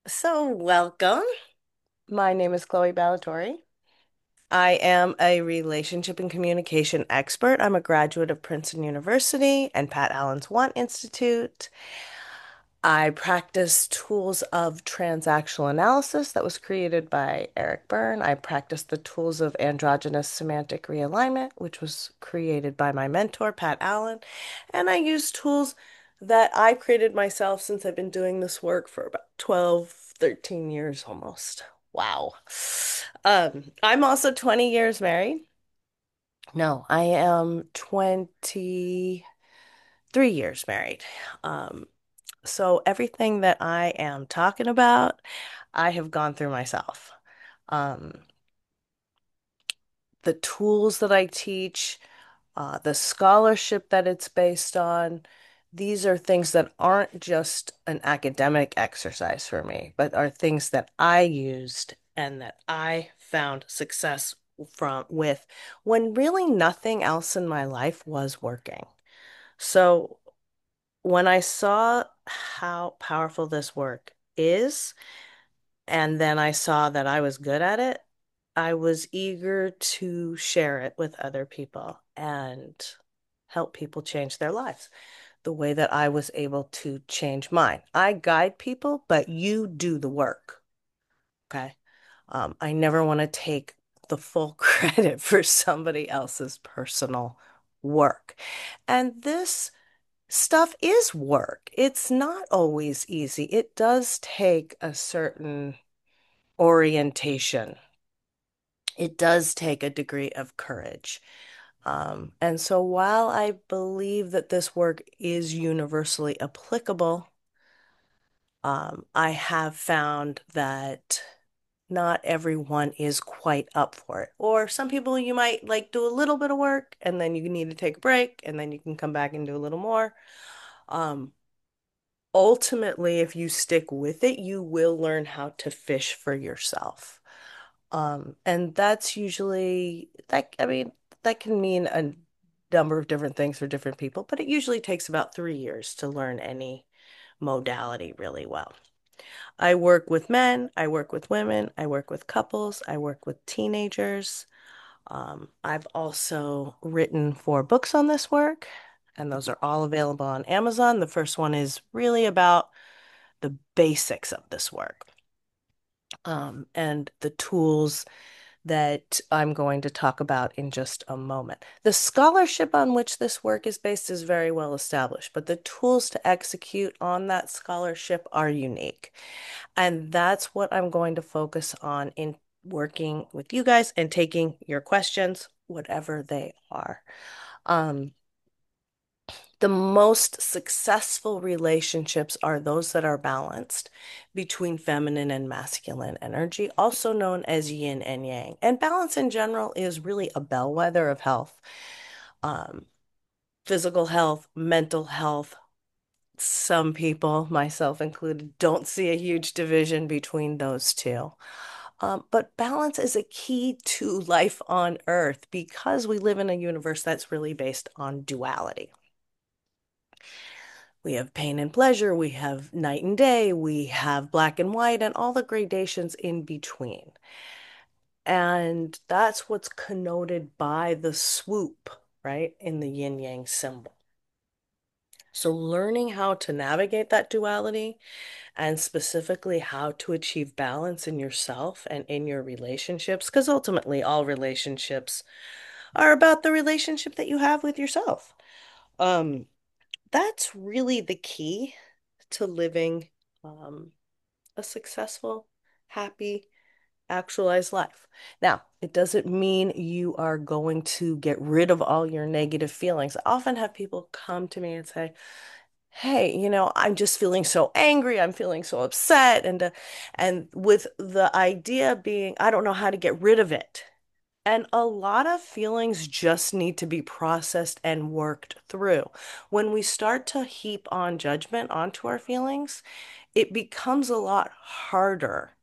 Welcome. My name is Chloe Ballatori. I am a relationship and communication expert. I'm a graduate of Princeton University and Pat Allen's One Institute. I practice tools of transactional analysis that was created by Eric Berne. I practice the tools of androgynous semantic realignment, which was created by my mentor, Pat Allen. And I use tools that I've created myself since I've been doing this work for about 12, 13 years almost. Wow. I'm also 20 years married. No, I am 23 years married. Um, so everything that I am talking about, I have gone through myself. Um, the tools that I teach, the scholarship that it's based on, these are things that aren't just an academic exercise for me, but are things that I used and that I found success from with when really nothing else in my life was working. So when I saw how powerful this work is, and then I saw that I was good at it, I was eager to share it with other people and help people change their lives the way that I was able to change mine. I guide people, but you do the work. Okay. I never want to take the full credit for somebody else's personal work. And this stuff is work. It's not always easy. It does take a certain orientation. It does take a degree of courage. And so while I believe that this work is universally applicable, I have found that not everyone is quite up for it. Or some people you might like do a little bit of work and then you need to take a break and then you can come back and do a little more. Um, Ultimately, if you stick with it, you will learn how to fish for yourself. And that's usually that, I mean, that can mean a number of different things for different people, but it usually takes about 3 years to learn any modality really well. I work with men, I work with women, I work with couples, I work with teenagers. I've also written 4 books on this work, and those are all available on Amazon. The first one is really about the basics of this work, and the tools that I'm going to talk about in just a moment. The scholarship on which this work is based is very well established, but the tools to execute on that scholarship are unique. And that's what I'm going to focus on in working with you guys and taking your questions, whatever they are. Um, the most successful relationships are those that are balanced between feminine and masculine energy, also known as yin and yang. And balance in general is really a bellwether of health, um, physical health, mental health. Some people, myself included, don't see a huge division between those two. But balance is a key to life on Earth because we live in a universe that's really based on duality. We have pain and pleasure, we have night and day, we have black and white, and all the gradations in between. And that's what's connoted by the swoop, right, in the yin yang symbol. So, learning how to navigate that duality and specifically how to achieve balance in yourself and in your relationships, because ultimately all relationships are about the relationship that you have with yourself. Um, that's really the key to living um, a successful, happy, actualized life. Now, it doesn't mean you are going to get rid of all your negative feelings. I often have people come to me and say, "Hey, I'm just feeling so angry. I'm feeling so upset." And with the idea being, I don't know how to get rid of it. And a lot of feelings just need to be processed and worked through. When we start to heap on judgment onto our feelings, it becomes a lot harder.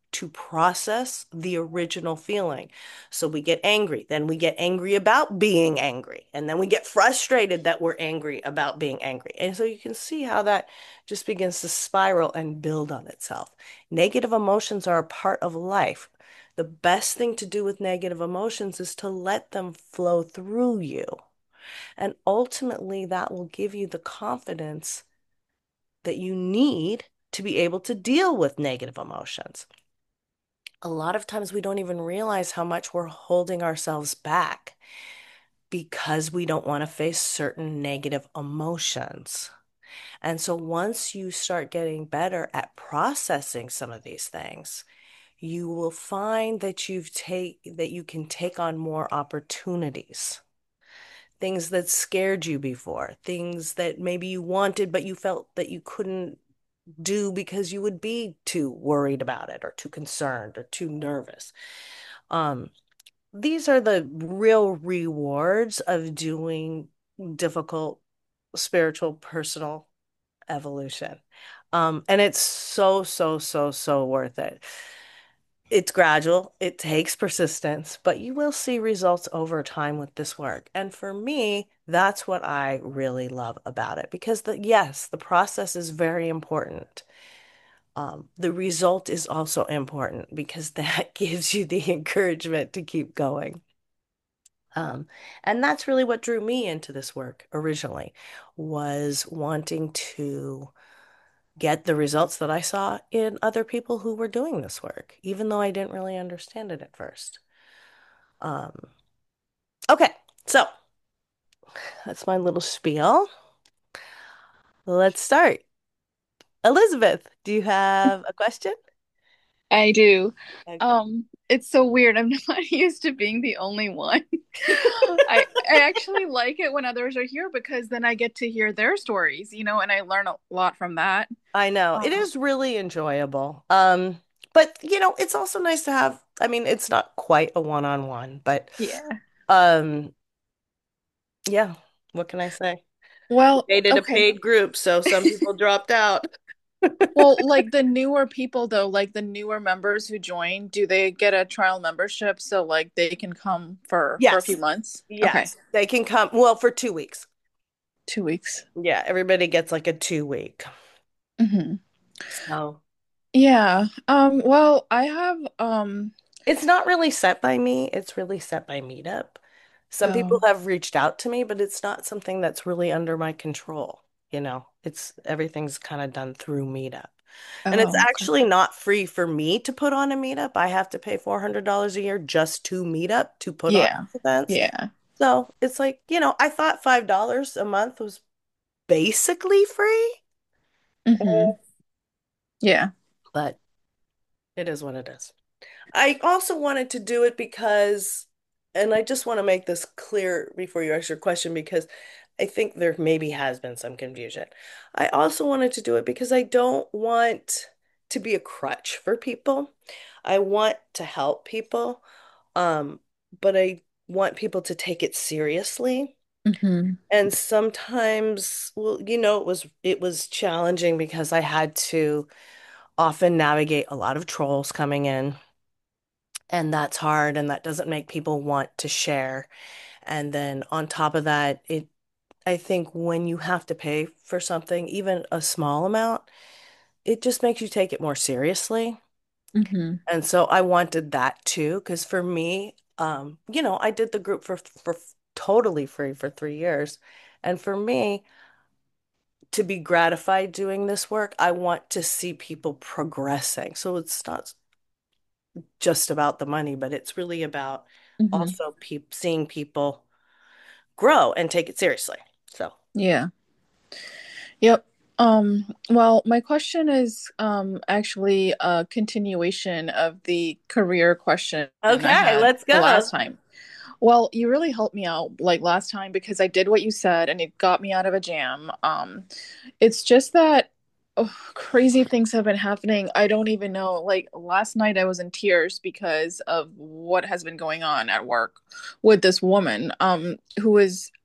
to process the original feeling. So we get angry, then we get angry about being angry, and then we get frustrated that we're angry about being angry. And so you can see how that just begins to spiral and build on itself. Negative emotions are a part of life. The best thing to do with negative emotions is to let them flow through you. And ultimately, that will give you the confidence that you need to be able to deal with negative emotions. A lot of times we don't even realize how much we're holding ourselves back because we don't want to face certain negative emotions. And so once you start getting better at processing some of these things, you will find that you can take on more opportunities. Things that scared you before, things that maybe you wanted, but you felt that you couldn't do because you would be too worried about it or too concerned or too nervous. Um, these are the real rewards of doing difficult spiritual personal evolution. And it's so, so, so, so worth it. It's gradual, it takes persistence, but you will see results over time with this work. And for me, that's what I really love about it because yes, the process is very important. The result is also important because that gives you the encouragement to keep going. Um, and that's really what drew me into this work originally, was wanting to get the results that I saw in other people who were doing this work, even though I didn't really understand it at first. Um, okay, so that's my little spiel. Let's start. Elizabeth, do you have a question? I do. Okay. It's so weird. I'm not used to being the only one. I actually like it when others are here because then I get to hear their stories, and I learn a lot from that. I know it Um, is really enjoyable. But it's also nice to have, I mean, it's not quite a one-on-one, but yeah. um, yeah, what can I say? We Well, made it a okay. paid group, so some people dropped out. Well, like the newer people though, like the newer members who join, do they get a trial membership so like they can come for a few Yes, months? Okay. yes, they can come, well, for 2 weeks. 2 weeks. Yeah, everybody gets like a 2 week. Hmm. So Yeah. Well, I have it's not really set by me, it's really set by Meetup. Some people oh, have reached out to me, but it's not something that's really under my control. It's everything's kind of done through Meetup. And it's okay. actually not free for me to put on a Meetup. I have to pay $400 a year just to Meetup to put on Yeah. events. Yeah. So it's like, I thought $5 a month was basically free, Hmm. Yeah. but it is what it is. I also wanted to do it because, and I just want to make this clear before you ask your question, because I think there maybe has been some confusion. I also wanted to do it because I don't want to be a crutch for people. I want to help people, um, but I want people to take it seriously. Hmm. And sometimes, well, it was challenging because I had to often navigate a lot of trolls coming in. And that's hard, and that doesn't make people want to share. And then on top of that, I think when you have to pay for something, even a small amount, it just makes you take it more seriously. Hmm. And so I wanted that too, because for me, I did the group for totally free for 3 years. And for me, to be gratified doing this work, I want to see people progressing. So it's not just about the money, but it's really about Hmm. also seeing people grow and take it seriously. So, Yeah. Yep. Well, my question is actually a continuation of the career question I okay, had let's the go. last time. Well, you really helped me out like last time because I did what you said and it got me out of a jam. It's just that crazy things have been happening. I don't even know. Like last night, I was in tears because of what has been going on at work with this woman, who is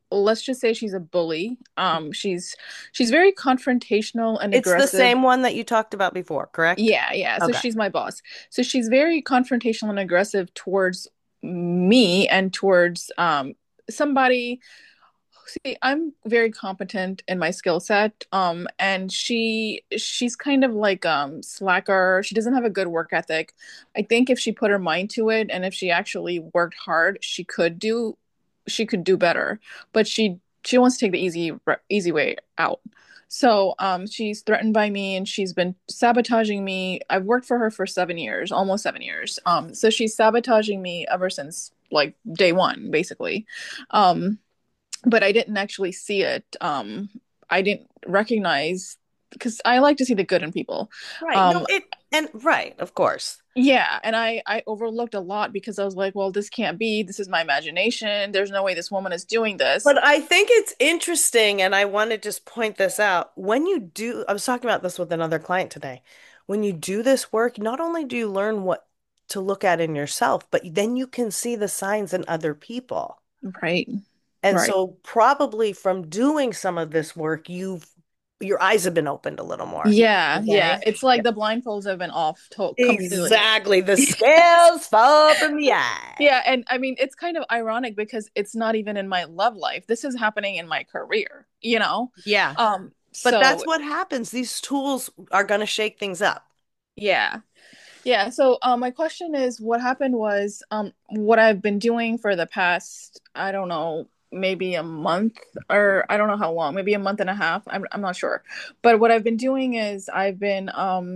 let's just say she's a bully. She's very confrontational and It's the aggressive. same one that you talked about before, correct? Yeah, yeah. So Okay. she's my boss. So she's very confrontational and aggressive towards me and towards somebody. See, I'm very competent in my skill set. And she's kind of like slacker. She doesn't have a good work ethic. I think if she put her mind to it and if she actually worked hard, she could do better. But she wants to take the easy way out. So she's threatened by me and she's been sabotaging me. I've worked for her for 7 years, almost 7 years. So she's sabotaging me ever since like day one, basically. Um, but I didn't actually see it. I didn't recognize because I like to see the good in people. Right. No, Um, it and right, of course. yeah, and I overlooked a lot because I was like, well, this can't be. This is my imagination. There's no way this woman is doing this. But I think it's interesting, and I want to just point this out. When you do, I was talking about this with another client today. When you do this work, not only do you learn what to look at in yourself, but then you can see the signs in other people. Right, And right. so probably from doing some of this work, your eyes have been opened a little more. Yeah, yeah. Okay. It's Yeah. like the blindfolds have been off completely. Exactly. The scales fall from the eye. Yeah, and I mean, it's kind of ironic because it's not even in my love life. This is happening in my career, you know? Yeah. But So that's what happens. These tools are going to shake things up. yeah. Yeah, so my question is what happened was what I've been doing for the past, I don't know, maybe a month or I don't know how long, maybe a month and a half. I'm not sure. But what I've been doing is I've been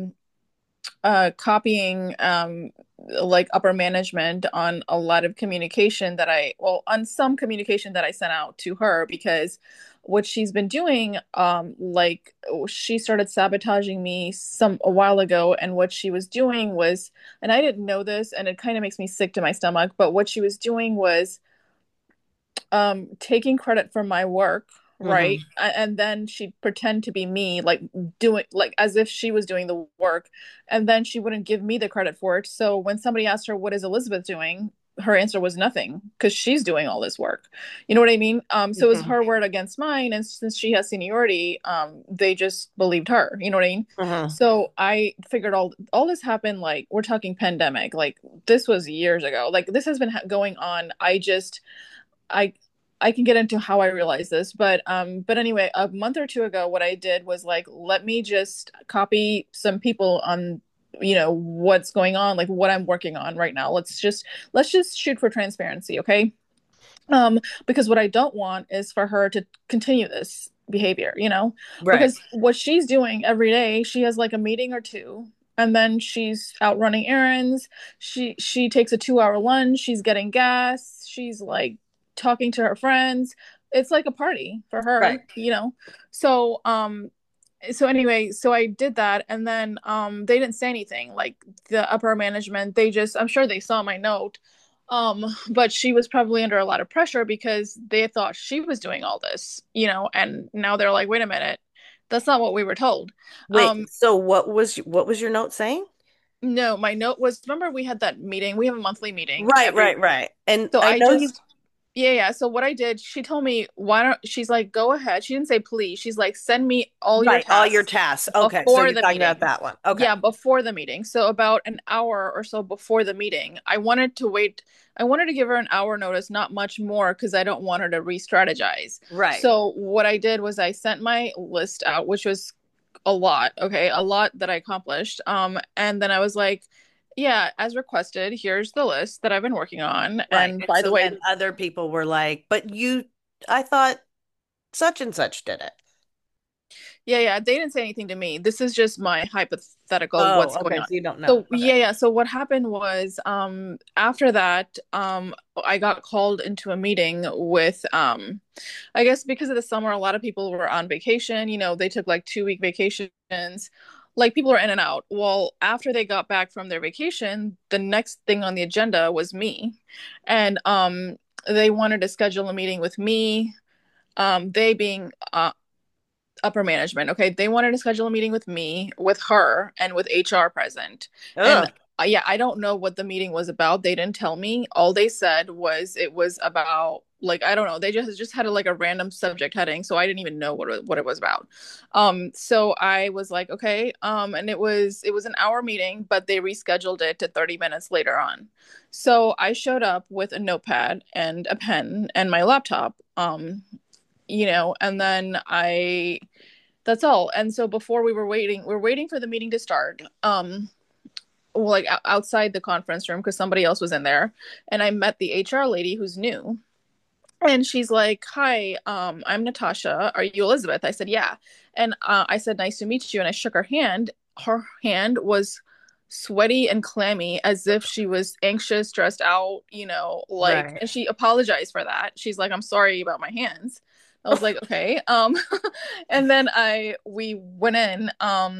copying like upper management on a lot of communication that on some communication that I sent out to her because what she's been doing like she started sabotaging me a while ago and what she was doing was and I didn't know this and it kind of makes me sick to my stomach but what she was doing was taking credit for my work, right? Hmm. And then she'd pretend to be me, like doing like as if she was doing the work, and then she wouldn't give me the credit for it. So when somebody asked her what is Elizabeth doing, her answer was nothing because she's doing all this work. You know what I mean? So it was Hmm. her word against mine, and since she has seniority, they just believed her. You know what I mean? Hmm. So I figured all this happened like we're talking pandemic, like this was years ago. Like this has been going on. I I can get into how I realized this, but anyway, a month or two ago, what I did was like, let me just copy some people on, what's going on, like what I'm working on right now. Let's just shoot for transparency, okay? Because what I don't want is for her to continue this behavior, Right. because what she's doing every day, she has like a meeting or two, and then she's out running errands. She takes a 2 hour lunch. She's getting gas. She's like talking to her friends. It's like a party for Right. her. So so anyway, so I did that, and then they didn't say anything. Like the upper management, I'm sure they saw my note, but she was probably under a lot of pressure because they thought she was doing all this, and now they're like, wait a minute, that's not what we were told. Um, Wait, so what was your note saying? no, my note was, remember we had that meeting, we have a monthly meeting Right, every, right, right. And so I I know you, just Yeah, yeah. So what I did, she told me, why don't, she's like, go ahead. She didn't say please. She's like, send me all your right, all your tasks tasks. Okay, so before you're the talking about meeting. that one. Okay. Yeah, before the meeting. So about an hour or so before the meeting. I wanted to give her an hour notice, not much more, because I don't want her to re-strategize. Right. So what I did was I sent my list out, which was a lot, okay, a lot that I accomplished. And then I was like, yeah, as requested, here's the list that I've been working on. Right. And And by the so way, then other people were like, but I thought such and such did it. yeah, yeah, they didn't say anything to me. This is just my hypothetical what's Oh, going okay. on. So you don't know. So Okay. yeah, yeah. So what happened was after that, I got called into a meeting with I guess because of the summer, a lot of people were on vacation, they took like 2 week vacations. Like people are in and out. Well, after they got back from their vacation, the next thing on the agenda was me. And they wanted to schedule a meeting with me. They being upper management. Okay, they wanted to schedule a meeting with me, with her, and with HR present. And Ugh. yeah, I don't know what the meeting was about. They didn't tell me. All they said was it was about like I don't know, they just had a, like a random subject heading, so I didn't even know what it was about. So I was like, okay, and it was an hour meeting, but they rescheduled it to 30 minutes later on. So I showed up with a notepad and a pen and my laptop, and then I that's all. And so before we were waiting for the meeting to start. Like outside the conference room because somebody else was in there, and I met the HR lady who's new, and she's like, "Hi, I'm Natasha. Are you Elizabeth?" I said, "Yeah." And I said, "Nice to meet you." And I shook her hand. Her hand was sweaty and clammy, as if she was anxious, stressed out, like. Right. And she apologized for that. She's like, "I'm sorry about my hands." I was like, "Okay." And then I we went in.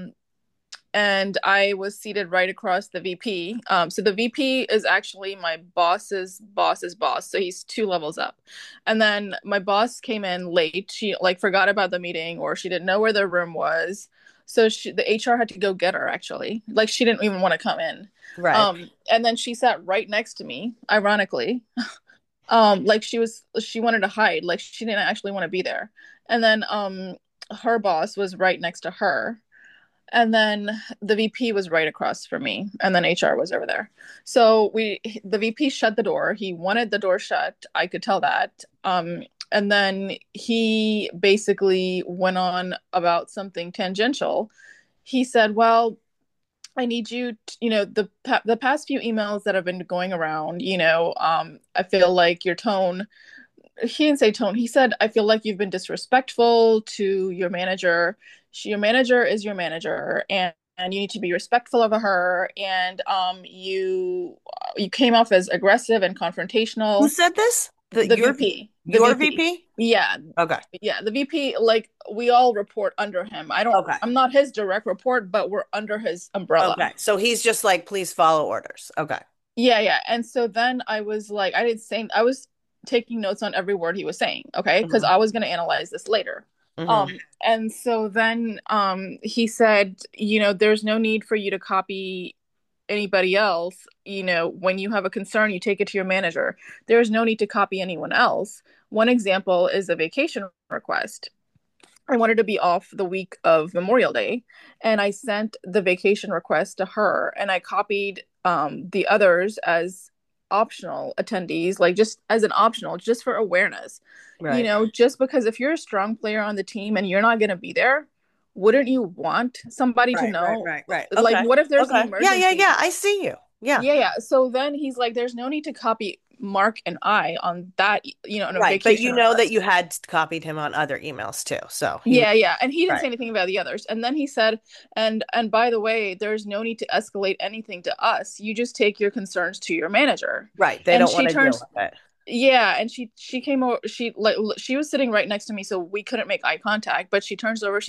And I was seated right across the VP. So the VP is actually my boss's boss. So he's two levels up. And then my boss came in late. She like forgot about the meeting or she didn't know where the room was. So the HR had to go get her actually. Like she didn't even want to come in. Right. And then she sat right next to me, ironically. Like she wanted to hide, like she didn't actually want to be there. And then her boss was right next to her, and then the VP was right across from me, and then HR was over there. So the VP shut the door. He wanted the door shut. I could tell that. And then he basically went on about something tangential. He said, "Well, I need you, the past few emails that have been going around, I feel like your tone." He didn't say tone. He said, "I feel like you've been disrespectful to your manager. Your manager is your manager, and you need to be respectful of her. And you came off as aggressive and Who confrontational." said this? The VP, the Your VP, VP? yeah, Okay. yeah, the VP. Like we all report under him. Okay. I'm not his direct report, but we're under his umbrella. Okay. So he's just like, please follow orders. Okay. Yeah, yeah. And so then I was like, I was taking notes on every word he was saying, okay? Because Hmm. I was going to analyze this later. Hmm. And so then he said, there's no need for you to copy anybody else. When you have a concern, you take it to your manager. There's no need to copy anyone else. One example is a vacation request. I wanted to be off the week of Memorial Day, and I sent the vacation request to her, and I copied the others as optional attendees, like just as an optional, just for awareness. Right. Just because if you're a strong player on the team and you're not going to be there, wouldn't you want somebody to Right. Right. know? Right. Right. Like, Okay. what if there's an Okay. Yeah. Yeah. emergency? Yeah. I see you. Yeah. Yeah, yeah. So then he's like, there's no need to copy Mark and I on that, on a Right. But vacation you know that request. you had copied him on other emails too. So he was Yeah, yeah. And he didn't say right. anything about the others. And then he said, and by the way, there's no need to escalate anything to us. You just take your concerns to your manager. Right. They And don't she want to deal turns with it. yeah, and she came over, she was sitting right next to me, so we couldn't make eye contact, but she turns over,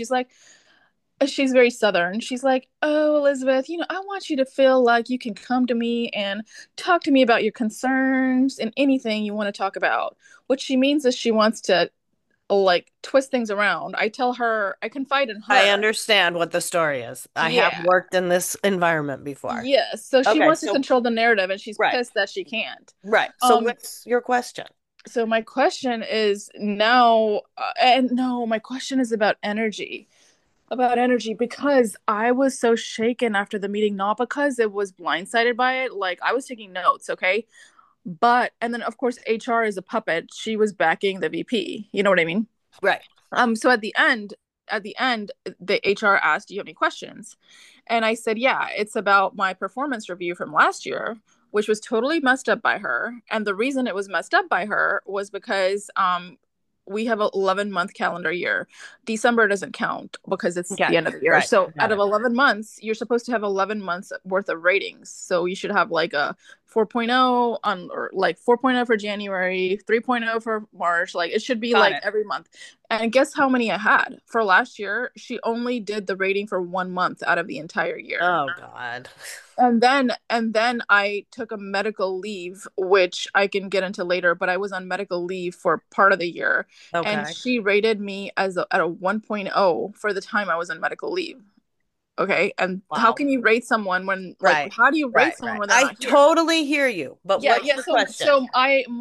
she's very southern. She's like, "Oh, Elizabeth, I want you to feel like you can come to me and talk to me about your concerns and anything you want to talk about." What she means is she wants to like twist things around. I tell her, I confide in I her. understand what the story is. I have Yeah. worked in this environment before. Yes. So she Okay. wants to So control the narrative and she's right. pissed that she can't. Right. So Um what's your question? so my question is now and no, my question is about energy. About energy because I was so shaken after the meeting, not because it was blindsided by it. Like I was taking notes, okay? But and then of course HR is a puppet. She was backing the VP. You know what I mean? Right. So at the end, the HR asked, "Do you have any questions?" And I said, "Yeah, it's about my performance review from last year, which was totally messed up by her. And the reason it was messed up by her was because we have an 11-month calendar year. December doesn't count because it's Okay. the end of the year. Right. So out Got of it. 11 months, you're supposed to have 11 months worth of ratings. So you should have like a 4.0 on or like 4.0 for January, 3.0 for March. Like it should be Got like it. every month. And guess how many I had for last year? She only did the rating for 1 month out of the entire year. Oh God. And then I took a medical leave, which I can get into later, but I was on medical leave for part of the year. And Okay. she rated me at a 1.0 for the time I was on medical leave. Okay. And how Wow. can you rate someone Right. how do you rate Right. someone Right. when they're I not here? totally hear you. But Yeah, what's yeah. your So question? I my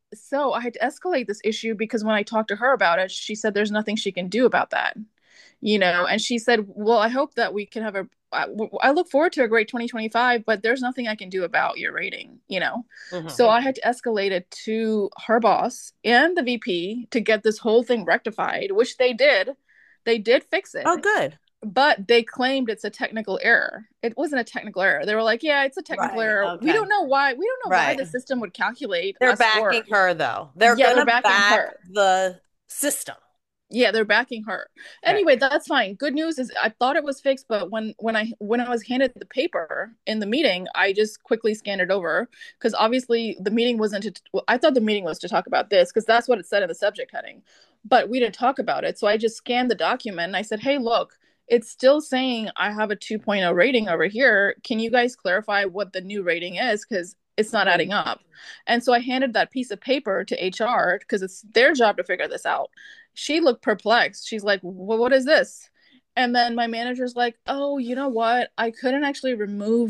so I had to escalate this issue because when I talked to her about it, she said there's nothing she can do about that, and she said, well, I hope that we can have I look forward to a great 2025, but there's nothing I can do about your rating. Hmm. So I had to escalate it to her boss and the VP to get this whole thing rectified, which they did fix Oh, it, good. but they claimed it's a technical error. It wasn't a technical error. They were like, yeah, it's a technical Right. error. We don't Okay. know why. We don't know why Right. the system would calculate They're a backing score. her though. They're Yeah, they're gonna backing back her. the system. Yeah, they're backing her. Right. Anyway, that's fine. Good news is I thought it was fixed, but when I was handed the paper in the meeting, I just quickly scanned it over because obviously the meeting wasn't well, I thought the meeting was to talk about this because that's what it said in the subject heading. But we didn't talk about it. So I just scanned the document and I said, "Hey, look, it's still saying I have a 2.0 rating over here. Can you guys clarify what the new rating is because it's not Mhm. adding up?" And so I handed that piece of paper to HR because it's their job to figure this out. She looked perplexed. She's like, well, what is this? And then my manager's like, oh, you know what? I couldn't actually remove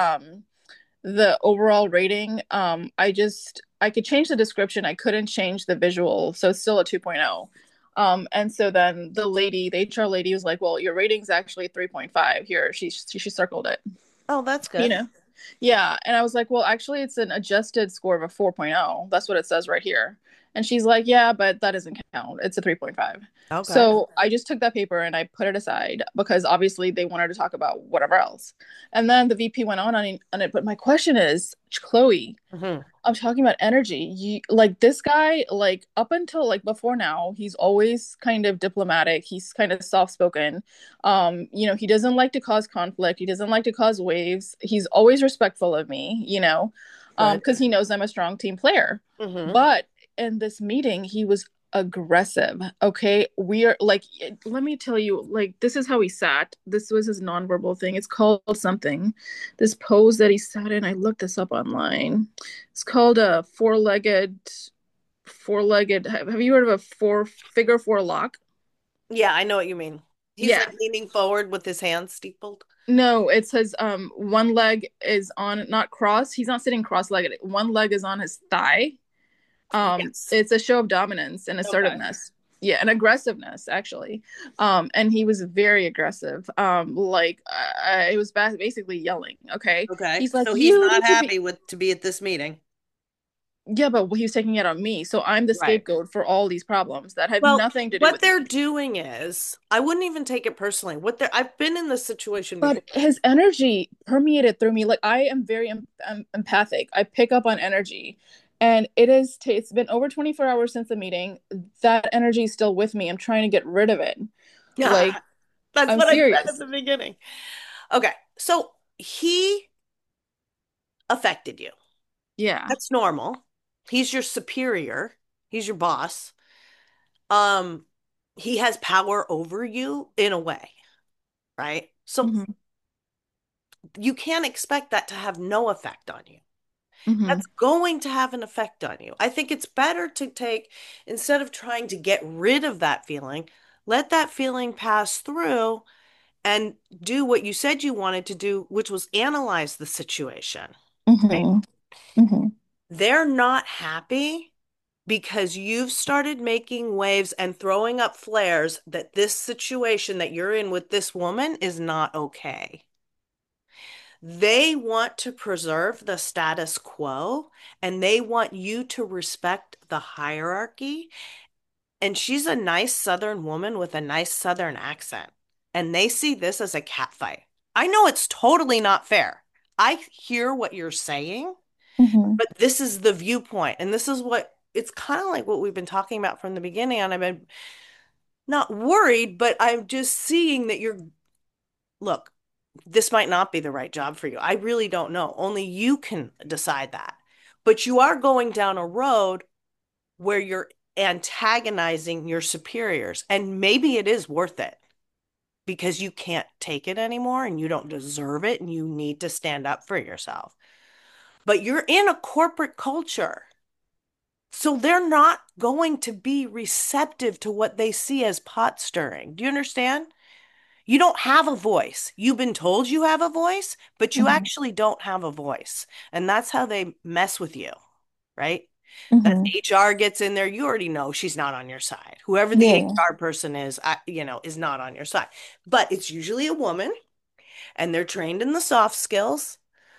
the overall rating. I could change the description. I couldn't change the visual. So it's still a 2.0. And so then the HR lady was like, well, your rating's actually 3.5 here. She circled it, Oh, that's you good. know? Yeah. And I was like, well, actually, it's an adjusted score of a 4.0. That's what it says right here. And she's like, yeah, but that doesn't count. It's a 3.5. Okay. So I just took that paper and I put it aside because obviously they wanted to talk about whatever else. And then the VP went on it. But my question is, Chloe, Hmm. I'm talking about energy. Like this guy, like up until like before now, he's always kind of diplomatic. He's kind of soft spoken. He doesn't like to cause conflict. He doesn't like to cause waves. He's always respectful of me, Good. because he knows I'm a strong team player. Hmm. But in this meeting, he was aggressive. Okay. We are like, let me tell you, like, this is how he sat. This was his nonverbal thing. It's called something. This pose that he sat in, I looked this up online. It's called a four legged. Have you heard of a figure four lock? Yeah, I know what you mean. He's Yeah. like leaning forward with his hands steepled. No, it says one leg is on not cross. He's not sitting cross-legged. One leg is on his thigh. Yes. It's a show of dominance and Okay. assertiveness. Yeah, and aggressiveness actually. And he was very aggressive. Like it was basically yelling. Okay, Okay. he's like, So he's you not need to be. happy with to be at this meeting. Yeah, but he was taking it on me, so I'm the Right. scapegoat for all these problems that have Well, nothing to do what with me. they're doing is, I wouldn't even take it personally. I've been in this situation before. But his energy permeated through me. Like I am very empathic. I pick up on energy, and it's been over 24 hours since the meeting. That energy is still with me. I'm trying to get rid of it. Yeah, Like that's I'm what I said at serious. the beginning. Okay. So he affected you. Yeah. That's normal. He's your superior. He's your boss. Um, he has power over you in a way, right? So Hmm. you can't expect that to have no effect on you. Hmm. That's going to have an effect on you. I think it's better to take, instead of trying to get rid of that feeling, let that feeling pass through and do what you said you wanted to do, which was analyze the situation, right? Hmm. Hmm. They're not happy because you've started making waves and throwing up flares that this situation that you're in with this woman is not okay. They want to preserve the status quo and they want you to respect the hierarchy. And she's a nice Southern woman with a nice Southern accent. And they see this as a cat fight. I know it's totally not fair. I hear what you're saying, Hmm. but this is the viewpoint. And this is what it's kind of like what we've been talking about from the beginning. And I've been not worried, but I'm just seeing that look, this might not be the right job for you. I really don't know. Only you can decide that. But you are going down a road where you're antagonizing your superiors, and maybe it is worth it because you can't take it anymore and you don't deserve it and you need to stand up for yourself. But you're in a corporate culture. So they're not going to be receptive to what they see as pot stirring. Do you understand? You don't have a voice. You've been told you have a voice, but you Hmm. actually don't have a voice. And that's how they mess with you, right? As Hmm. HR gets in there, you already know she's not on your side. Whoever the Yeah. HR person is, is not on your side. But it's usually a woman, and they're trained in the soft skills.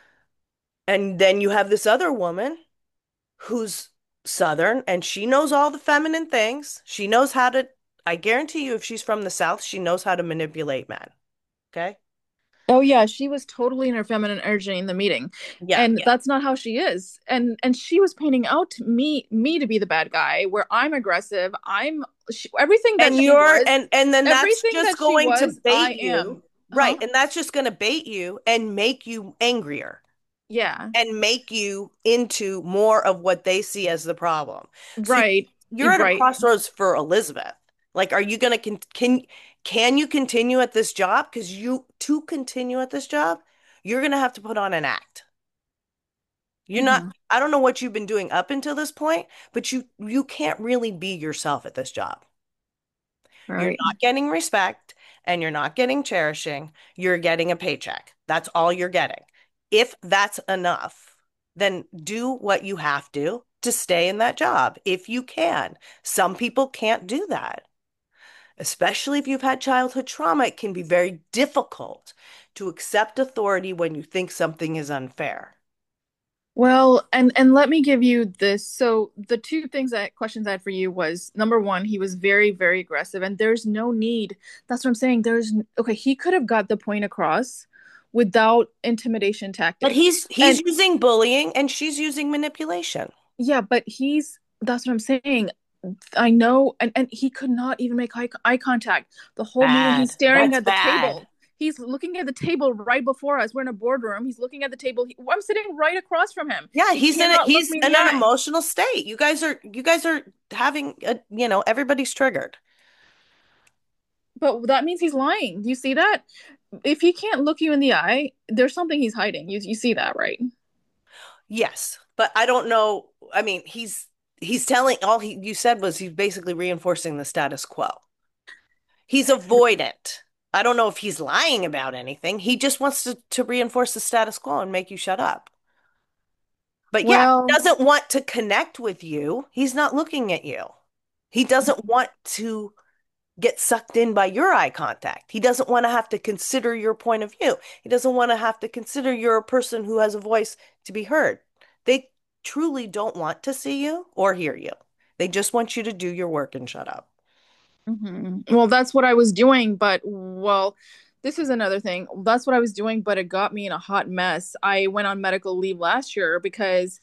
And then you have this other woman who's Southern, and she knows all the feminine things. She knows how to, I guarantee you, if she's from the South, she knows how to manipulate men. Okay. Oh yeah, she was totally in her feminine energy in the meeting. Yeah. And that's not how she is. And she was painting out me to be the bad guy where I'm aggressive. Everything that And she you're was, and then that's everything just that she going to was, I bait you. am. Right. Huh? And that's just going to bait you and make you angrier Yeah. and make you into more of what they see as the problem. So Right. you're at a Right. crossroads for Elizabeth. Like, are you going to can you continue at this job? Because you to continue at this job, you're going to have to put on an act. You're not, Hmm. I don't know what you've been doing up until this point, but you can't really be yourself at this job. You're Right. not getting respect and you're not getting cherishing. You're getting a paycheck. That's all you're getting. If that's enough, then do what you have to stay in that job if you can. Some people can't do that, especially if you've had childhood trauma. It can be very difficult to accept authority when you think something is unfair. Well, and let me give you this. So the two things that questions I had for you was number one, he was very, very aggressive, and there's no need. That's what I'm saying. Okay, he could have got the point across without intimidation But tactics. he's And using bullying and she's using manipulation. yeah, but that's what I'm saying. I know, and he could not even make eye contact the whole meeting. He's Bad. staring That's at the bad. table. He's looking at the table right before us. We're in a boardroom. He's looking at the table. I'm sitting right across from him. Yeah, He cannot look he's me in in the an eye. emotional state. You guys are having everybody's triggered. But that means he's lying. Do you see that? If he can't look you in the eye, there's something he's hiding. You see that, right? Yes, but I don't know. I mean, he's telling all he you said was he's basically reinforcing the status quo. He's avoidant. I don't know if he's lying about anything. He just wants to reinforce the status quo and make you shut up. But yeah, he Well, doesn't want to connect with you. He's not looking at you. He doesn't want to get sucked in by your eye contact. He doesn't want to have to consider your point of view. He doesn't want to have to consider you're a person who has a voice to be heard. They truly don't want to see you or hear you. They just want you to do your work and shut up. well, that's what I was doing, but this is another thing. That's what I was doing, but it got me in a hot mess. I went on medical leave last year because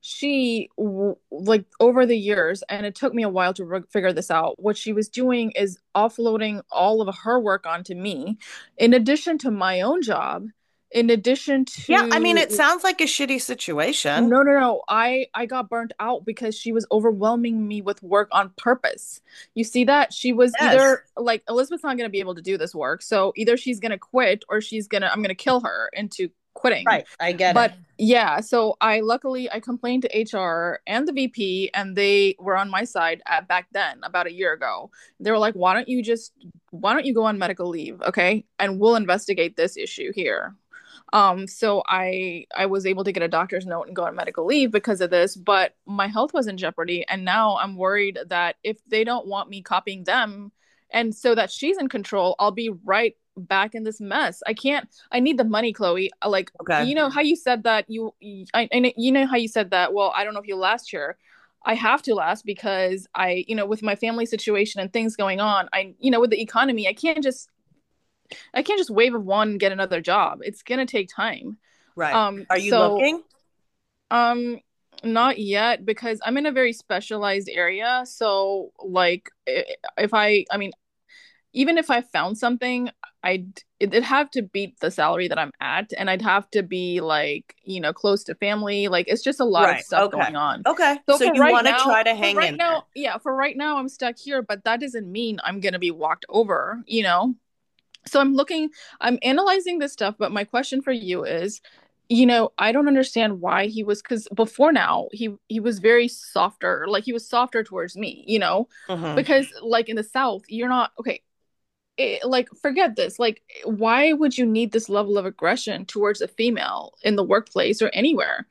like over the years, and it took me a while to figure this out. What she was doing is offloading all of her work onto me, in addition to my own job, in addition Yeah, I mean, to it sounds like a shitty situation. no. I got burnt out because she was overwhelming me with work on purpose. You see that? She was Yes. either like Elizabeth's not going to be able to do this work, so either she's going to quit or I'm going to kill her into quitting. Right. I get it. But yeah, so I complained to HR and the VP and they were on my side back then about a year ago. They were like, why don't you go on medical leave, okay? And we'll investigate this issue here. So I was able to get a doctor's note and go on medical leave because of this, but my health was in jeopardy, and now I'm worried that if they don't want me copying them, and so that she's in control, I'll be right back in this mess. I can't. I need the money, Chloe. Like Okay. you know how you said that you know how you said that. Well, I don't know if you last year. I have to last because with my family situation and things going on, with the economy, I can't just wave a wand and get another job. It's gonna take time. Right. Um, Are you so looking? um, not yet because I'm in a very specialized area. So like, I mean, even if I found something, it'd have to beat the salary that I'm at, and I'd have to be like, close to family. Like, it's just a lot of Right. stuff Okay. going on. Okay. So So you want to try to hang in there. yeah, for right now, I'm stuck here, but that doesn't mean I'm gonna be walked over. So I'm analyzing this stuff, but my question for you is, I don't understand why because before now he was very softer, like he was softer towards me. Hmm. Because like in the South, you're not okay. Like forget this. Like why would you need this level of aggression towards a female in the workplace or anywhere?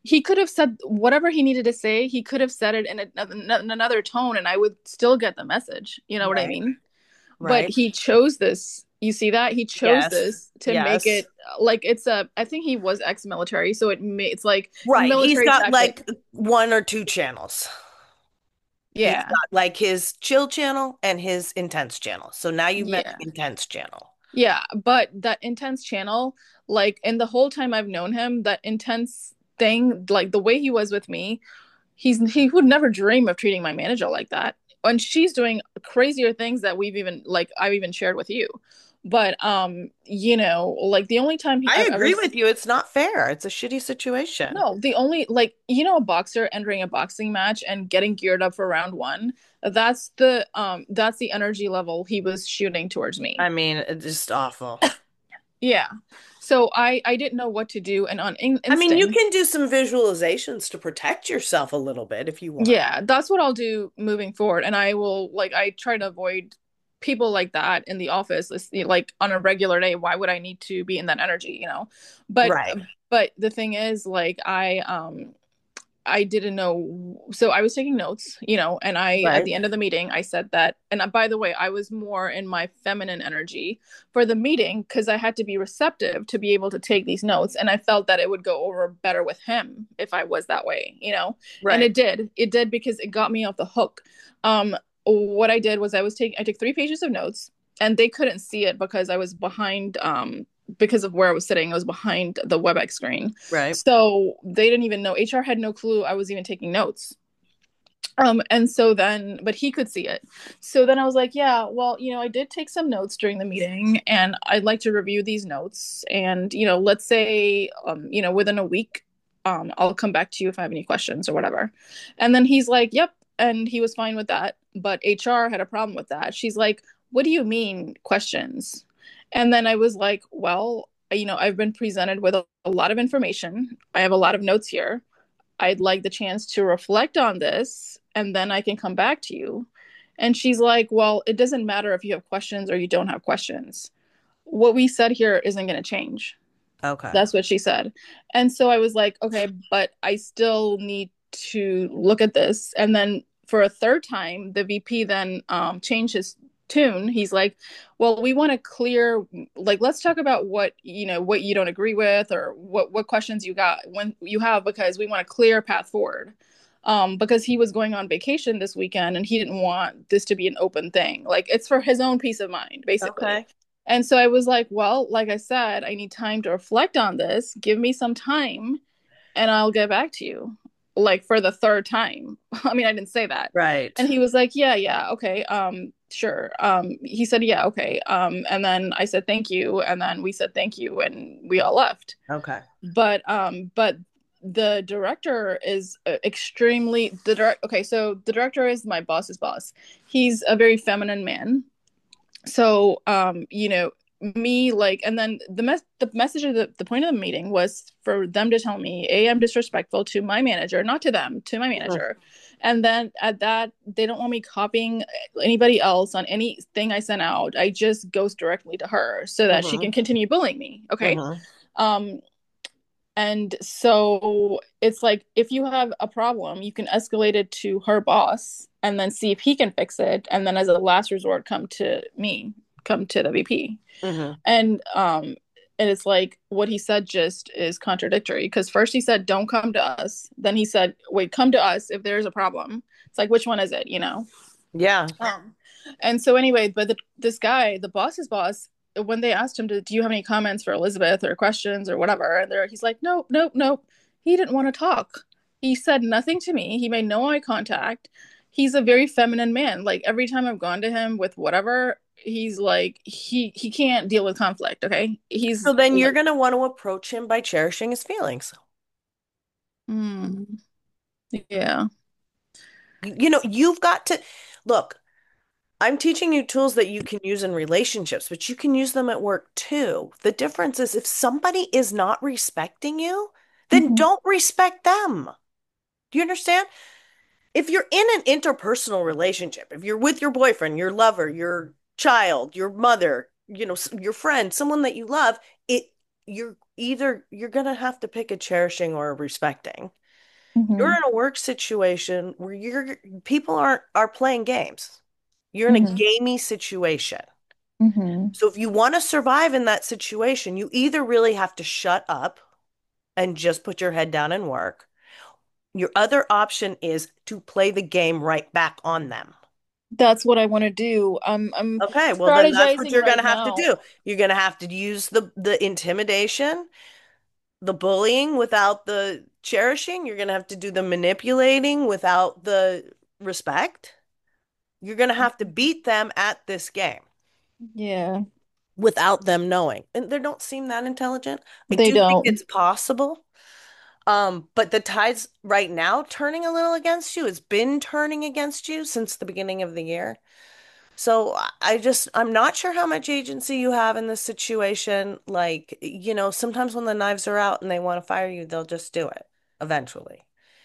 he could have said whatever he needed to say. He could have said it in another tone, and I would still get the message. You know what I Right. mean? But Right. he chose this. You see that he chose Yes. this to make Yes. it like it's a. I think he was ex-military, so it's like a Right. He's military got tactic. like one or two channels. He's Yeah, got like his chill channel and his intense channel. So now you've met yeah. the intense channel. Yeah, but that intense channel, like, and the whole time I've known him, that intense thing, like the way he was with me, he would never dream of treating my manager like that. And she's doing crazier things that we've even like I've even shared with you. But like the only time I I've ever agree with you. It's not fair. It's a shitty situation. no, the only like a boxer entering a boxing match and getting geared up for round one, that's the energy level he was shooting towards me. I mean, it's just awful. Yeah. So I didn't know what to do, and on I mean, you instinct, can do some visualizations to protect yourself a little bit if you want. yeah, that's what I'll do moving forward. And I will like I try to avoid people like that in the office, like on a regular day. Why would I need to be in that energy, you know? But Right. the thing is, like I didn't know. So I was taking notes, and at Right. the end of the meeting, I said that. And by the way, I was more in my feminine energy for the meeting because I had to be receptive to be able to take these notes. And I felt that it would go over better with him if I was that way. And Right. it did. It did because it got me off the hook. What I did was I took 3 pages of notes and they couldn't see it because I was behind because of where I was sitting. I was behind the WebEx screen. Right. So they didn't even know. HR had no clue I was even taking notes. And so then, but he could see it. So then I was like, yeah, well, I did take some notes during the meeting and I'd like to review these notes. And, let's say, within a week, I'll come back to you if I have any questions or whatever. And then he's like, yep. And he was fine with that. But HR had a problem with that. She's like, what do you mean questions? And then I was like, well, I've been presented with a lot of information. I have a lot of notes here. I'd like the chance to reflect on this and then I can come back to you. And she's like, well, it doesn't matter if you have questions or you don't have questions. What we said here isn't going to change. Okay. That's what she said. And so I was like, okay, but I still need to look at this. And then for a third time, the VP then changed his tune. He's like, well, we want to clear, like, let's talk about what you don't agree with or what questions you got when you have, because we want a clear path forward. Because he was going on vacation this weekend and he didn't want this to be an open thing. Like, it's for his own peace of mind, basically. Okay. And so I was like, well, like I said, I need time to reflect on this. Give me some time and I'll get back to you. Like for the third time. I mean, I didn't say that. Right. And he was like, yeah, yeah, okay. Sure. He said, yeah, okay. And then I said thank you. And then we said thank you and we all left. Okay. But the director is extremely the direct okay, so the director is my boss's boss. He's a very feminine man, so me, like, and then the message of the point of the meeting was for them to tell me, I'm disrespectful to my manager, not to them, to my Mhm. manager. And then at that, they don't want me copying anybody else on anything I sent out. I just goes directly to her so that she can Mhm. continue bullying me. Okay. Mhm. um and so it's like, if you have a problem, you can escalate it to her boss and then see if he can fix it. And then as a last resort, come to me, come to the VP. Mhm. And it's like what he said just is contradictory, because first he said, don't come to us. Then he said, wait, come to us if there's a problem. It's like, which one is it? Yeah. Um, and so anyway, but this guy, the boss's boss, when they asked him to, do you have any comments for Elizabeth or questions or whatever, and he's like, nope, nope, nope. He didn't want to talk. He said nothing to me. He made no eye contact. He's a very feminine man. Like every time I've gone to him with whatever, he's like he can't deal with conflict. Okay, So he's then you're like, going to want to approach him by cherishing his feelings. mm, yeah. You've got to look, I'm teaching you tools that you can use in relationships, but you can use them at work too. The difference is if somebody is not respecting you, then Mhm. don't respect them. Do you understand? If you're in an interpersonal relationship, if you're with your boyfriend, your lover, your child, your mother, your friend, someone that you love, it you're gonna have to pick a cherishing or a respecting. You're Mm-hmm. in a work situation where people are playing games. You're in a Mm-hmm. gamey situation. Mm-hmm. So if you want to survive in that situation, you either really have to shut up and just put your head down and work. Your other option is to play the game right back on them. That's what I want to do. I'm Okay, well then that's what strategizing you're going right to have to now. do. You're going to have to use the intimidation, the bullying without the cherishing. You're going to have to do the manipulating without the respect. You're going to have to beat them at this game Yeah, without them knowing. And they don't seem that intelligent. I they do think don't. it's possible. But the tide's right now turning a little against you. It's been turning against you since the beginning of the year. So I'm not sure how much agency you have in this situation. Like, sometimes when the knives are out and they want to fire you, they'll just do it eventually.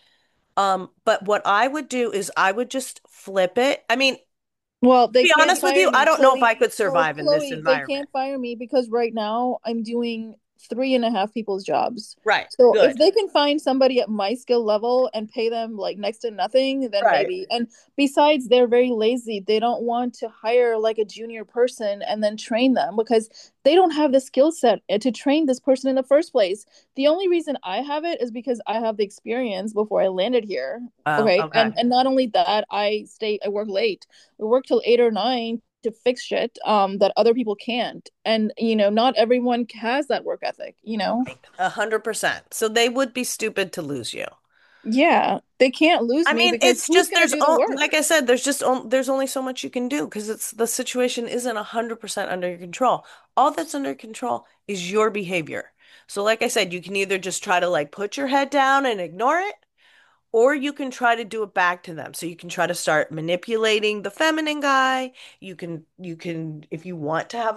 But what I would do is I would just flip it. I mean, to Well, they be can't honest with fire you, I me, don't know if Chloe. I could Well, survive in this Chloe, they environment. can't fire me because right now I'm doing 3.5 people's jobs. Right. So if Good. they can find somebody at my skill level and pay them like next to nothing, then Right. maybe. And besides, they're very lazy. They don't want to hire like a junior person and then train them because they don't have the skill set to train this person in the first place. The only reason I have it is because I have the experience before I landed here. Oh, Okay. okay. And not only that, I work late. I work till 8 or 9 to fix shit that other people can't. And not everyone has that work ethic. 100%. So they would be stupid to lose you. Yeah, they can't lose I me mean, because it's who's just gonna do the work? like I said, there's only so much you can do because it's the situation isn't 100% under your control. All that's under control is your behavior. So like I said, you can either just try to like put your head down and ignore it, or you can try to do it back to them. So you can try to start manipulating the feminine guy. You can if you want to have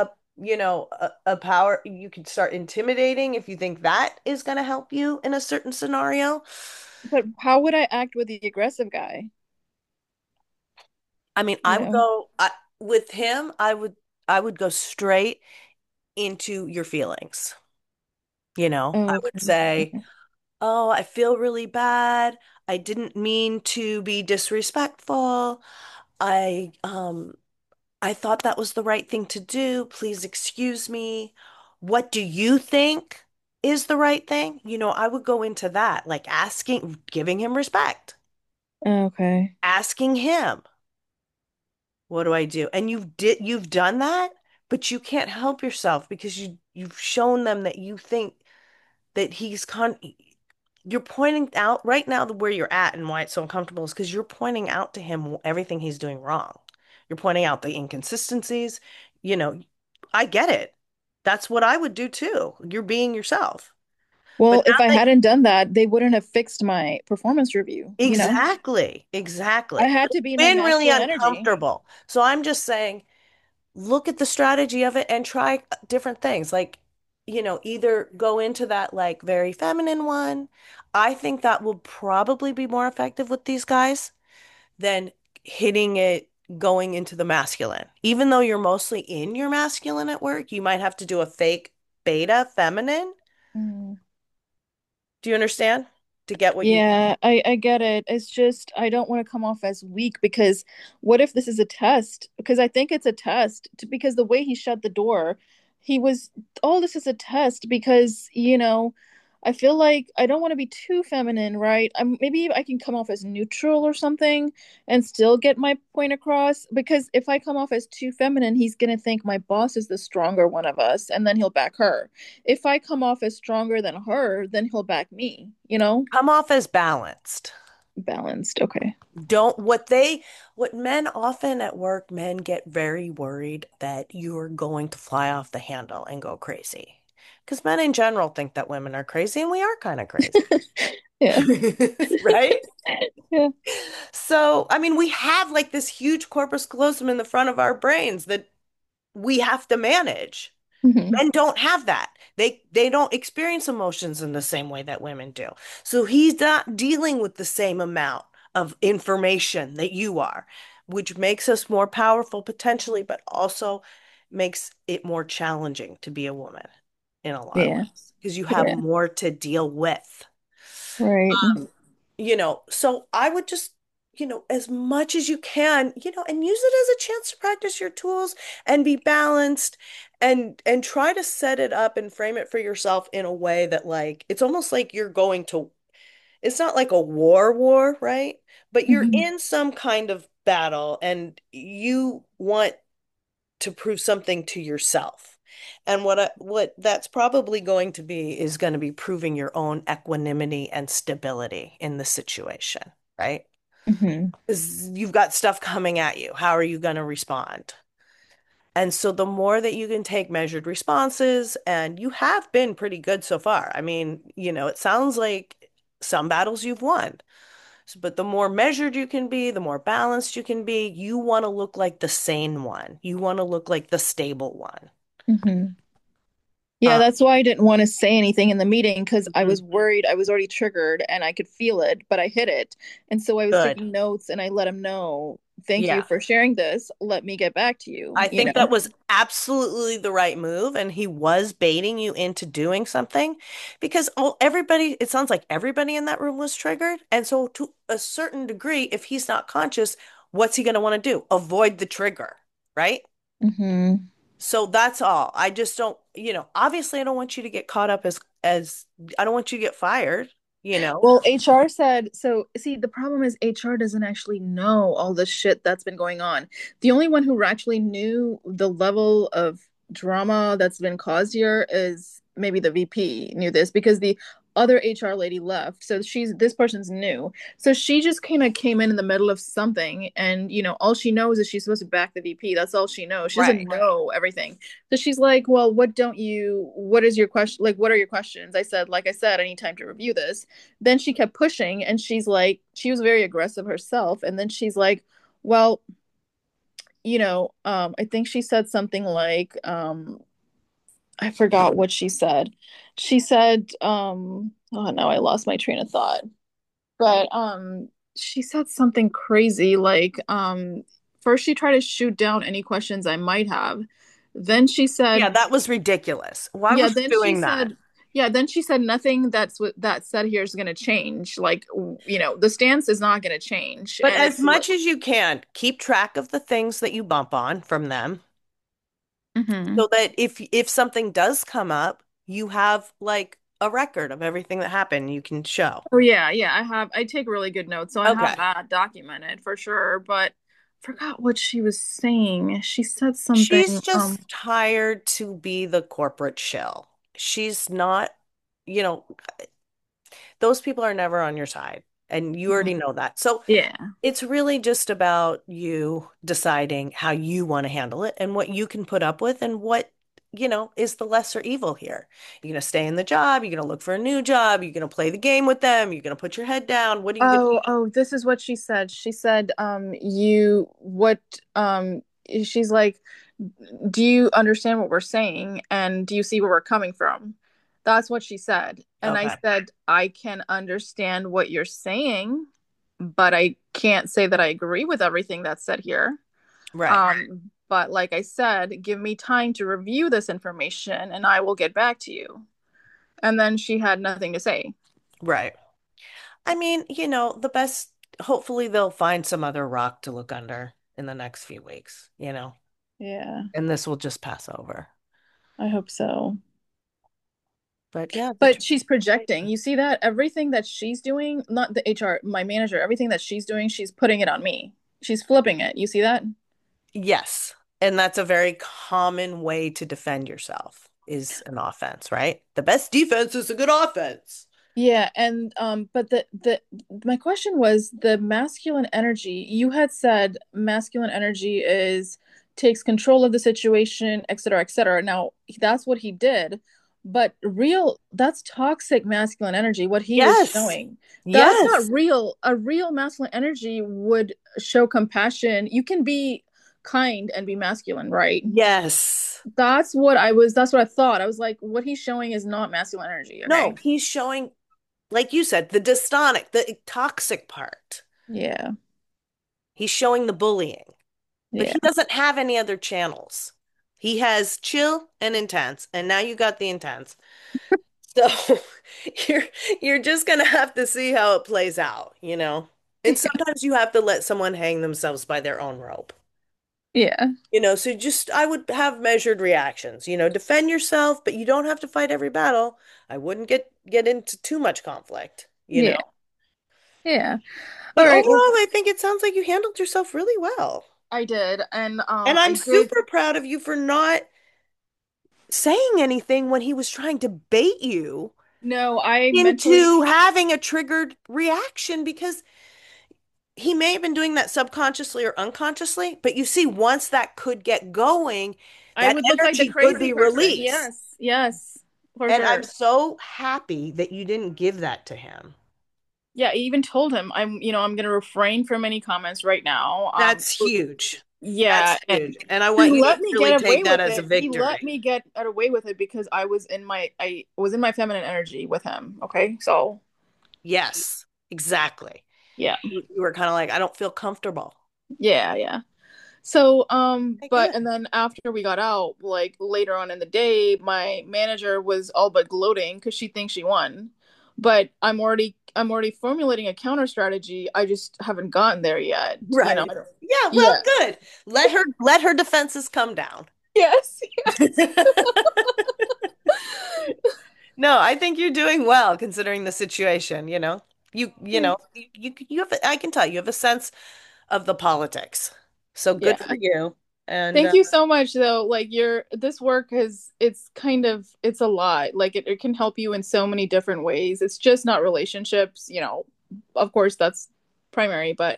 a power, you can start intimidating if you think that is going to help you in a certain scenario. But how would I act with the aggressive guy? I mean, You know? with him, I would go straight into your feelings. I would Okay. say, Okay. "Oh, I feel really bad. I didn't mean to be disrespectful. I thought that was the right thing to do. Please excuse me. What do you think is the right thing?" I would go into that, like giving him respect, Okay. asking him, what do I do? And you've done that, but you can't help yourself because you've shown them that you think that you're pointing out right now where you're at and why it's so uncomfortable is because you're pointing out to him everything he's doing wrong. You're pointing out the inconsistencies. You know, I get it. That's what I would do too. You're being yourself. But Well, if I now that hadn't done that, they wouldn't have fixed my performance review. exactly, I exactly. had But to it's be in my been really masculine energy. uncomfortable. So I'm just saying look at the strategy of it and try different things. Like, either go into that like very feminine one. I think that will probably be more effective with these guys than hitting it going into the masculine. Even though you're mostly in your masculine at work, you might have to do a fake beta feminine. Mm. Do you understand? To get what you want. Yeah, I get it. It's just I don't want to come off as weak because what if this is a test? Because I think it's a test because the way he shut the door, he was, oh, this is a test because, I feel like I don't want to be too feminine, right? Maybe I can come off as neutral or something and still get my point across because if I come off as too feminine, he's gonna think my boss is the stronger one of us and then he'll back her. If I come off as stronger than her, then he'll back me. Come off as balanced. Balanced. Okay. Don't what men often at work, men get very worried that you're going to fly off the handle and go crazy. Because men in general think that women are crazy, and we are kind of crazy. Yeah. Right? Yeah. So, I mean, we have like this huge corpus callosum in the front of our brains that we have to manage. Hmm. Men don't have that. They don't experience emotions in the same way that women do. So he's not dealing with the same amount of information that you are, which makes us more powerful potentially, but also makes it more challenging to be a woman. in a lot of Yeah. ways because you have Yeah. more to deal with. Right. So I would just, as much as you can, and use it as a chance to practice your tools and be balanced and try to set it up and frame it for yourself in a way that like it's almost like you're going to it's not like a war, right? But you're Hmm. in some kind of battle and you want to prove something to yourself. And what that's probably going to be is going to be proving your own equanimity and stability in the situation, right? Hmm. Because you've got stuff coming at you. How are you going to respond? And so the more that you can take measured responses, and you have been pretty good so far. I mean, it sounds like some battles you've won. But the more measured you can be, the more balanced you can be, you want to look like the sane one. You want to look like the stable one. Hmm. Yeah, Uh, that's why I didn't want to say anything in the meeting because I mhm. was worried. I was already triggered and I could feel it, but I hid it. And so I was Good. taking notes and I let him know, thank you Yeah. for sharing this. Let me get back to you, I you think know? that was absolutely the right move, and he was baiting you into doing something because it sounds like everybody in that room was triggered. And so, to a certain degree, if he's not conscious, what's he going to want to do? Avoid the trigger, right? Hmm. So that's all. I just don't, obviously I don't want you to get caught up as I don't want you to get fired, you know. Well, HR said, so see, the problem is HR doesn't actually know all the shit that's been going on. The only one who actually knew the level of drama that's been caused here is maybe the VP knew this because the other HR lady left. So this person's new. So she just kind of came in the middle of something and all she knows is she's supposed to back the VP. That's all she knows. She doesn't Right. know everything. So she's like, "Well, what is your question? Like what are your questions?" I said, "Like I said, I need time to review this." Then she kept pushing and she's like, she was very aggressive herself. And then she's like, well, I think she said something like, I forgot what she said. She said, oh no, I lost my train of thought. But she said something crazy like, first she tried to shoot down any questions I might have. Then she Yeah, said, that was ridiculous. Why yeah, was she then she doing that? said, yeah, then she said nothing that's what that said here is going to change. Like, the stance is not going to change. But And as it's like, much as you can, keep track of the things that you bump on from them hmm. so that if something does come up, you have like a record of everything that happened you can show. Oh yeah, yeah, I take really good notes. So I have Okay. that documented for sure, but forgot what she was saying. She said She's something, just tired to be the corporate shill. She's not, you know, those people are never on your side, and you already know that. So yeah. it's really just about you deciding how you want to handle it and what you can put up with and what, is the lesser evil here. You're going to stay in the job, you're going to look for a new job, you're going to play the game with them, you're going to put your head down. What are you going to Oh, oh, this is what she said. She said, you what she's like, do you understand what we're saying and do you see where we're coming from? That's what she said. And I Okay. said, I can understand what you're saying, but I can't say that I agree with everything that's said here. Right. But like I said, give me time to review this information and I will get back to you. And then she had nothing to say. Right. I mean, the best, hopefully they'll find some other rock to look under in the next few weeks, Yeah, and this will just pass over. I hope so. But yeah, But she's projecting. You see that? Everything that she's doing, not the HR, my manager, everything that she's doing, she's putting it on me. She's flipping it. You see that? yes. And that's a very common way to defend yourself is an offense, right? The best defense is a good offense. Yeah, and but the my question was the masculine energy. You had said masculine energy is takes control of the situation, et cetera, et cetera. Now that's what he did, but that's toxic masculine energy, what he was Yes. showing. That's not Yes. real. A real masculine energy would show compassion. You can be kind and be masculine, right? Yes. That's what I thought. I was like, what he's showing is not masculine energy, No, okay? he's showing, like you said, the dystonic, the toxic part. Yeah. He's showing the bullying, but Yeah. he doesn't have any other channels. He has chill and intense, and now you got the intense. So you're you're just gonna have to see how it plays out, you know? And sometimes you have to let someone hang themselves by their own rope. Yeah. So just I would have measured reactions, defend yourself, but you don't have to fight every battle. I wouldn't get into too much conflict. Yeah. Yeah. All But right. Well, overall, I think it sounds like you handled yourself really well. I did. And And I'm I did. super proud of you for not saying anything when he was trying to bait you No, I mentally. into having a triggered reaction because he may have been doing that subconsciously or unconsciously, but you see, once that could get going, I that would look like the energy could crazy be person. released. Yes. Yes. For And I'm sure. so happy that you didn't give that to him. Yeah, I even told him I'm going to refrain from any comments right now. That's huge. Yeah, That's and huge. And I he want you to let me really get away take that with as a it. He let victory. me get away with it because I was in my feminine energy with him. Okay? So, Yes, exactly. yeah. You were kind of like, I don't feel comfortable. Yeah, yeah. So, Okay, but good. and then after we got out, like later on in the day, my manager was all but gloating because she thinks she won. But I'm already formulating a counter strategy. I just haven't gotten there yet. Right. Yeah, well, Yeah. good. Let her defenses come down. Yes. No, I think you're doing well considering the situation. You have I can tell you have a sense of the politics. So good Yeah. for you. And Thank you so much though. Like your this work is it's kind of it's a lot. Like it can help you in so many different ways. It's just not relationships. Of course that's primary, but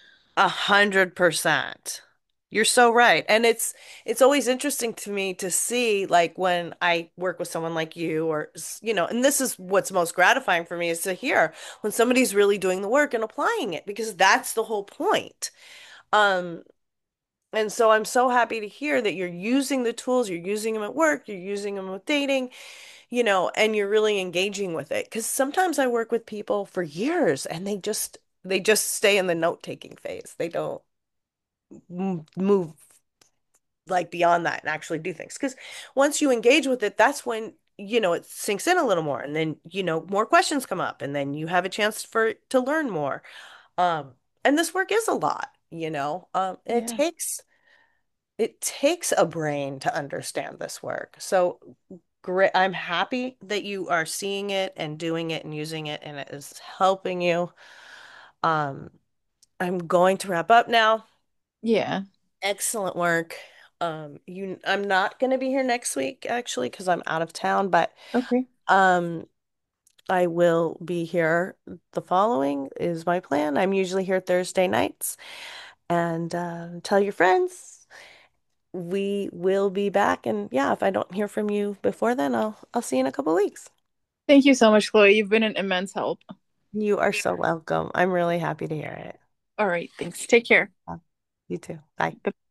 100%. You're so right. And it's always interesting to me to see like when I work with someone like you and this is what's most gratifying for me is to hear when somebody's really doing the work and applying it because that's the whole point. Um, and so I'm so happy to hear that you're using the tools, you're using them at work, you're using them with dating, and you're really engaging with it. Because sometimes I work with people for years and they just stay in the note-taking phase. They don't move like beyond that and actually do things. Because once you engage with it, that's when it sinks in a little more, and then more questions come up, and then you have a chance to learn more. Um, and this work is a lot. yeah. It takes a brain to understand this work. So great. I'm happy that you are seeing it and doing it and using it, and it is helping you. Um, I'm going to wrap up now. Yeah. Excellent work. I'm not going to be here next week actually because I'm out of town, but Okay. um, I will be here the following is my plan. I'm usually here Thursday nights, and tell your friends. We will be back, and yeah, if I don't hear from you before then, I'll see you in a couple weeks. Thank you so much, Chloe. You've been an immense help. You are so welcome. I'm really happy to hear it. All right, thanks. Take care. You too. Bye.